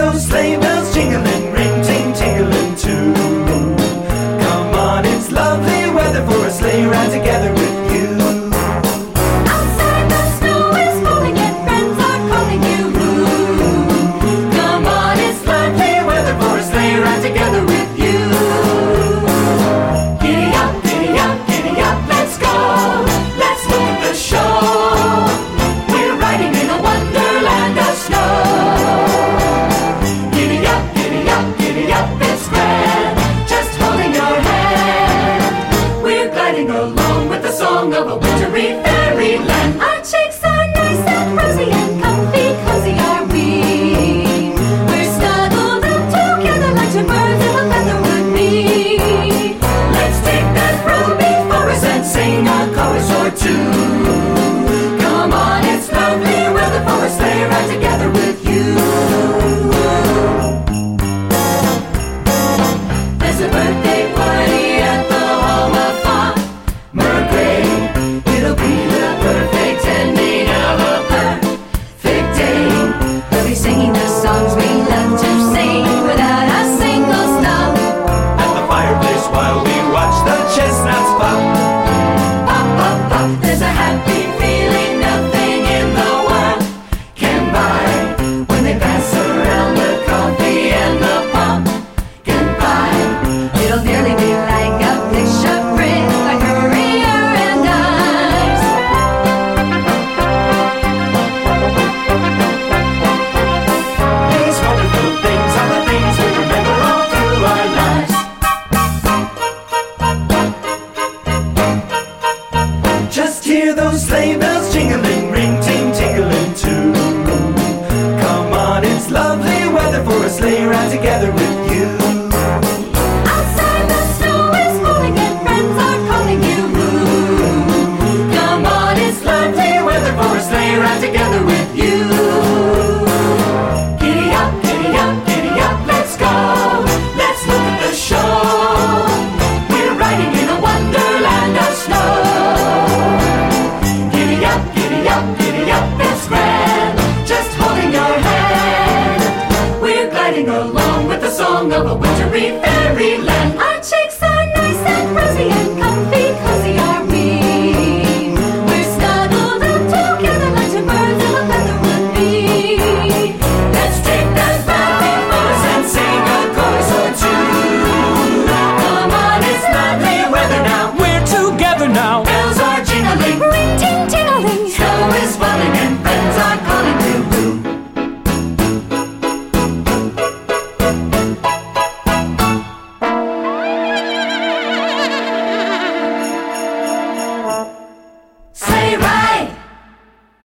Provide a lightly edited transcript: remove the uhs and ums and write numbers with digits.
those sleigh bells jingling, ring ting tingling too. Come on, it's lovely weather for a sleigh ride together with you. Outside the snow is falling and friends are calling you. Come on, it's lovely weather for a sleigh ride together with you. Giddy up, let's go. Let's look at the show. We're riding in a wonderland of snow. Giddy up, it's grand. Just holding your hand. We're gliding along with the song of a wintry fairyland. Our cheeks are nice and rosy and comfy, cozy are we. We're snuggled up together like two birds of a feather would be. Let's take that road before us and sing a chorus or two. Come on, it's lovely weather for a sleigh ride together with you. There's a birthday party at the home of Font Mergray, it'll be the perfect ending of a perfect day. We'll be singing the songs we love to sing without a single stop. At the fireplace while we watch the chestnuts pop. Pop, pop, pop. There's a happy feeling nothing in the world Can buy when they pass around the coffee and the pumpkin pie. It'll nearly be like a picture print by Currier and Ives. These wonderful things are the things we remember all through our lives. Just hear those sleigh bells jingling, ring ting tingling too. Come on, it's lovely weather for a sleigh ride together with you. Outside the snow is falling and friends are calling you. Come on, it's lovely weather for a sleigh ride together with you. Giddy up, let's go. Let's look at the show. We're riding in a wonderland of snow. Giddy up, it's grand. Just holding your hand. We're gliding along with the song of a wintry fairyland. Our